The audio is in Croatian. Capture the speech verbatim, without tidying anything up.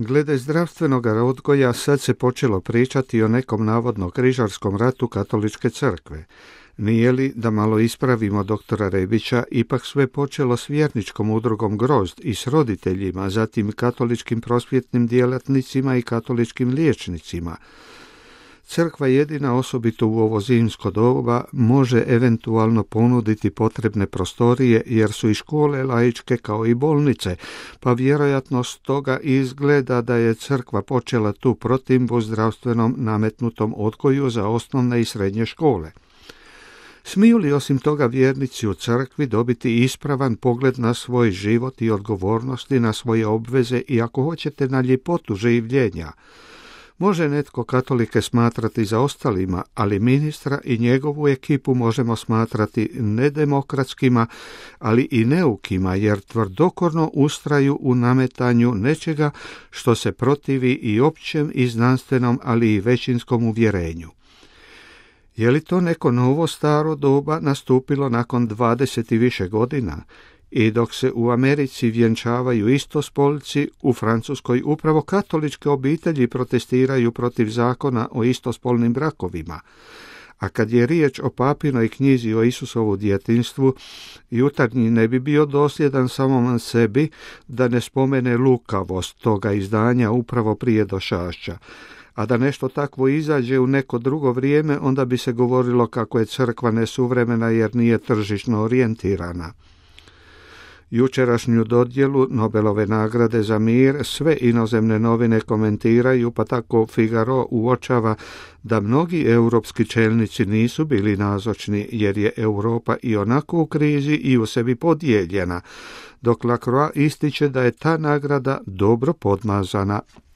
Glede zdravstvenog odgoja sad se počelo pričati o nekom navodno križarskom ratu katoličke crkve. Nije li, da malo ispravimo doktora Rebića, ipak sve počelo s vjerničkom udrugom Grozd i s roditeljima, zatim katoličkim prosvjetnim djelatnicima i katoličkim liječnicima. Crkva jedina, osobito u ovo zimsko doba, može eventualno ponuditi potrebne prostorije jer su i škole laičke kao i bolnice, pa vjerojatno stoga izgleda da je crkva počela tu protimbu zdravstvenom nametnutom odgoju za osnovne i srednje škole. Smiju li osim toga vjernici u crkvi dobiti ispravan pogled na svoj život i odgovornosti, na svoje obveze i ako hoćete na ljepotu življenja? Može netko katolike smatrati zaostalima, ali ministra i njegovu ekipu možemo smatrati nedemokratskima, ali i neukima, jer tvrdokorno ustraju u nametanju nečega što se protivi i općem i znanstvenom, ali i većinskom uvjerenju. Je li to neko novo staro doba nastupilo nakon dvadeset i više godina? I dok se u Americi vjenčavaju istospolci, u Francuskoj upravo katoličke obitelji protestiraju protiv zakona o istospolnim brakovima. A kad je riječ o papinoj knjizi o Isusovu djetinjstvu, Jutarnji ne bi bio dosljedan samom sebi da ne spomene lukavost toga izdanja upravo prije došašća. A da nešto takvo izađe u neko drugo vrijeme, onda bi se govorilo kako je crkva nesuvremena jer nije tržišno orijentirana. Jučerašnju dodjelu Nobelove nagrade za mir sve inozemne novine komentiraju, pa tako Figaro uočava da mnogi europski čelnici nisu bili nazočni jer je Europa i onako u krizi i u sebi podijeljena, dok Lacroix ističe da je ta nagrada dobro podmazana.